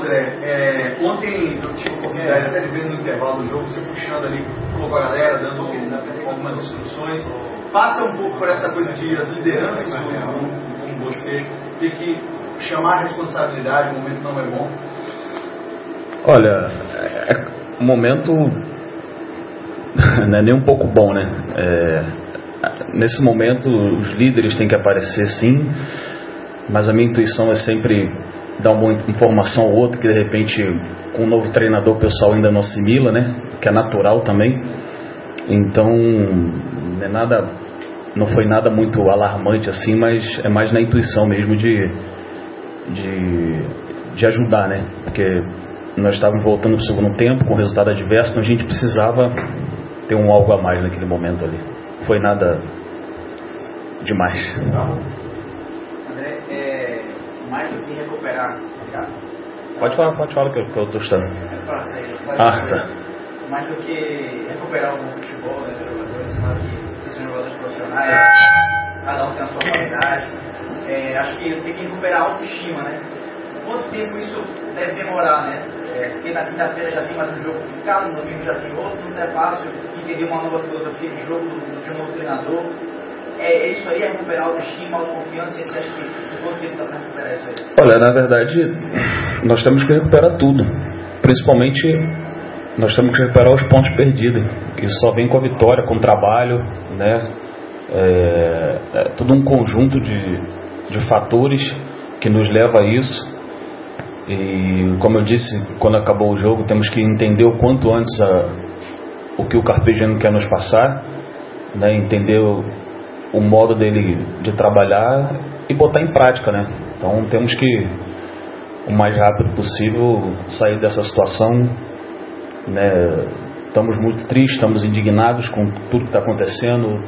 André, ontem eu tive a oportunidade até de ver no intervalo do jogo, você puxando ali, colocou a galera, dando algumas instruções. Passa um pouco por essa coisa de as lideranças do grupo, como você, ter que chamar a responsabilidade, o momento não é bom. Olha, o momento não é nem um pouco bom, né? Nesse momento os líderes têm que aparecer sim, mas a minha intuição é sempre dar uma informação ou outra que de repente com um novo treinador o pessoal ainda não assimila, né? Que é natural também. Então não foi nada muito alarmante assim, mas é mais na intuição mesmo de ajudar, né? Porque nós estávamos voltando para o segundo tempo com resultado adverso, então a gente precisava ter um algo a mais naquele momento ali. Foi nada demais. André, mais do que recuperar, Pode falar que eu estou estando. Tá. Mais do que recuperar o futebol, né, dos jogadores, claro que vocês são jogadores profissionais, cada um tem a sua qualidade. Acho que tem que recuperar a autoestima, né? Quanto tempo isso deve demorar, né? Porque na quinta-feira já tem mais um jogo complicado, no domingo já tem outro, não é fácil entender uma nova filosofia de jogo de um novo treinador. Isso aí é recuperar a autoestima, a autoconfiança, e você acha que quanto tempo dá para recuperar isso aí? Olha, na verdade, nós temos que recuperar tudo. Principalmente, nós temos que recuperar os pontos perdidos. Isso só vem com a vitória, com o trabalho, né? É tudo um conjunto de fatores que nos leva a isso. E como eu disse, quando acabou o jogo, temos que entender o quanto antes o que o Carpegiani quer nos passar, né? Entender o modo dele de trabalhar e botar em prática, né? Então temos que o mais rápido possível sair dessa situação, né? Estamos muito tristes, estamos indignados com tudo que está acontecendo,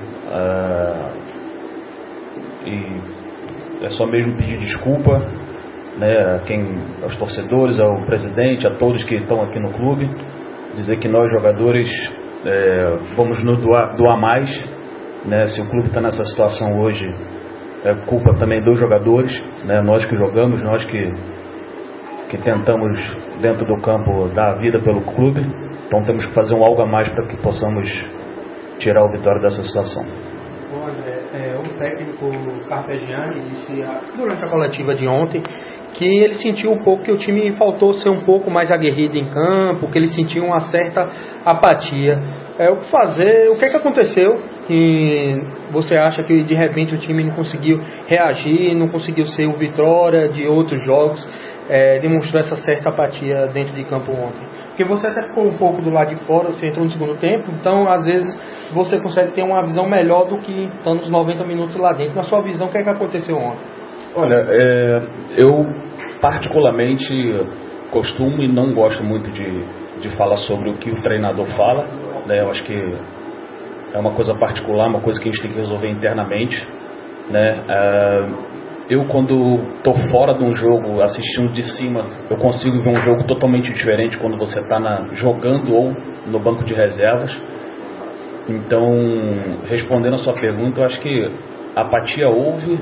e é só mesmo pedir desculpa, né, aos torcedores, ao presidente, a todos que estão aqui no clube, dizer que nós jogadores vamos nos doar mais, né? Se o clube está nessa situação hoje, é culpa também dos jogadores, né? Nós que jogamos, nós que tentamos dentro do campo dar a vida pelo clube, então temos que fazer algo a mais para que possamos tirar o Vitória dessa situação. Bom, André, o técnico Carpegiani disse durante a coletiva de ontem que ele sentiu um pouco que o time faltou ser um pouco mais aguerrido em campo, que ele sentiu uma certa apatia. O que aconteceu que você acha que de repente o time não conseguiu reagir, não conseguiu ser o Vitória de outros jogos, demonstrou essa certa apatia dentro de campo ontem? Porque você até ficou um pouco do lado de fora, você entrou no segundo tempo, então às vezes você consegue ter uma visão melhor do que estando os 90 minutos lá dentro. Na sua visão, o que aconteceu ontem? Olha, eu particularmente costumo e não gosto muito de falar sobre o que o treinador fala, né? Eu acho que é uma coisa particular, uma coisa que a gente tem que resolver internamente, né? Eu quando estou fora de um jogo, assistindo de cima, eu consigo ver um jogo totalmente diferente quando você está jogando ou no banco de reservas. Então, respondendo a sua pergunta, eu acho que a apatia houve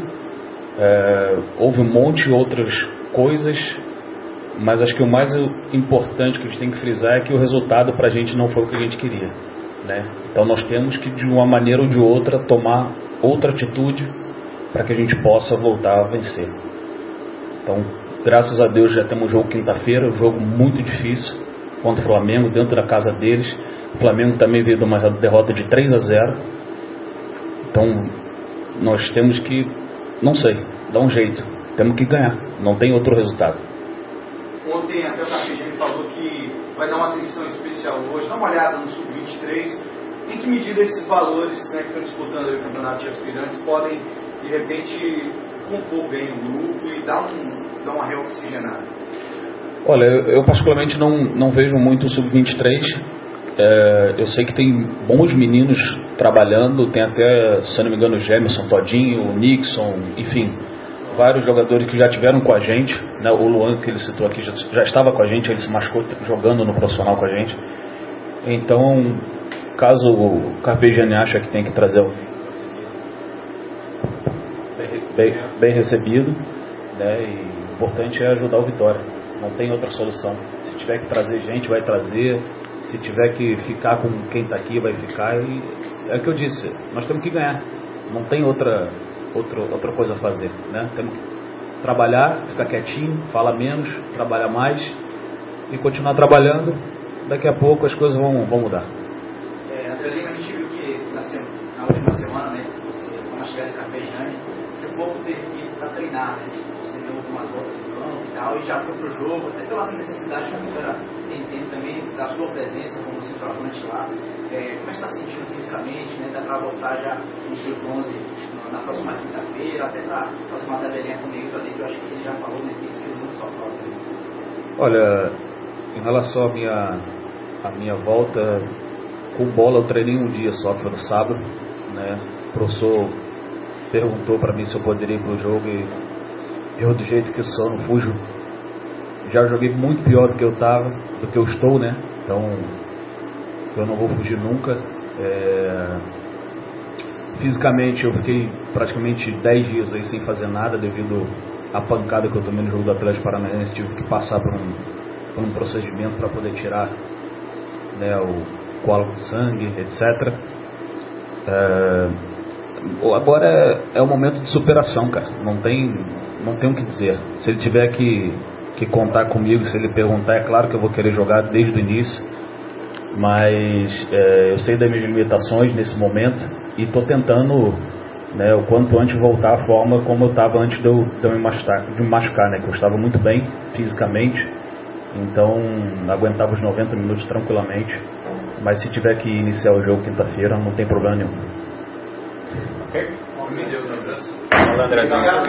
um monte de outras coisas, mas acho que o mais importante que a gente tem que frisar é que o resultado para a gente não foi o que a gente queria, né? Então nós temos que de uma maneira ou de outra tomar outra atitude para que a gente possa voltar a vencer. Então, graças a Deus já temos um jogo quinta-feira, um jogo muito difícil contra o Flamengo, dentro da casa deles. O Flamengo também veio de uma derrota de 3-0. Então nós temos que, não sei, dar um jeito, temos que ganhar, não tem outro resultado. Ontem até o Carpegiani falou que vai dar uma atenção especial hoje, dá uma olhada no Sub-23, em que medida esses valores, né, que estão disputando o campeonato de aspirantes podem de repente compor bem o grupo e dar uma reoxigenada. Olha, eu particularmente não vejo muito o Sub-23. Eu sei que tem bons meninos trabalhando, tem até, se não me engano, o Gemerson, Todinho, o Nixon, enfim, vários jogadores que já tiveram com a gente, né? O Luan, que ele citou aqui, já estava com a gente, ele se machucou jogando no profissional com a gente. Então, caso o Carpegiani acha que tem que trazer bem recebido, né? E o importante é ajudar o Vitória. Não tem outra solução. Se tiver que trazer gente, vai trazer. Se tiver que ficar com quem está aqui, vai ficar. E é o que eu disse, nós temos que ganhar. Não tem outra coisa a fazer, né? Temos que trabalhar, ficar quietinho, falar menos, trabalhar mais e continuar trabalhando. Daqui a pouco as coisas vão mudar. André Lima, a gente viu que na última semana, né, você, como chegar em Carpegiani, você pouco teve que ir para treinar, né? Você deu algumas voltas no campo e tal, e já foi pro jogo, até pela necessidade que a Vitória tem também da sua presença como centroavante lá. Como é que está se sentindo fisicamente, né? Dá para voltar já nos seus 11 na próxima quinta-feira, até para fazer uma tabelinha comigo ali, que eu acho que ele já falou, né, que isso fez muito só falta. Olha, em relação à minha volta com bola, eu treinei um dia só, que foi no sábado, né? O professor perguntou para mim se eu poderia ir pro jogo e eu, do jeito que sou, não fujo. Já joguei muito pior do que eu estou, né? Então eu não vou fugir nunca. Fisicamente eu fiquei praticamente 10 dias aí sem fazer nada devido à pancada que eu tomei no jogo do Atlético Paranaense. Tive que passar por um procedimento para poder tirar, né, o coágulo de sangue, etc. Agora é um momento de superação, cara. Não tem o que dizer. Se ele tiver que contar comigo, se ele perguntar, é claro que eu vou querer jogar desde o início, mas eu sei das minhas limitações nesse momento e estou tentando, né, o quanto antes voltar à forma como eu estava antes de eu me machucar, né, que eu estava muito bem fisicamente, então aguentava os 90 minutos tranquilamente, mas se tiver que iniciar o jogo quinta-feira, não tem problema nenhum. Ok? Me deu um abraço. Fala, Andrezão.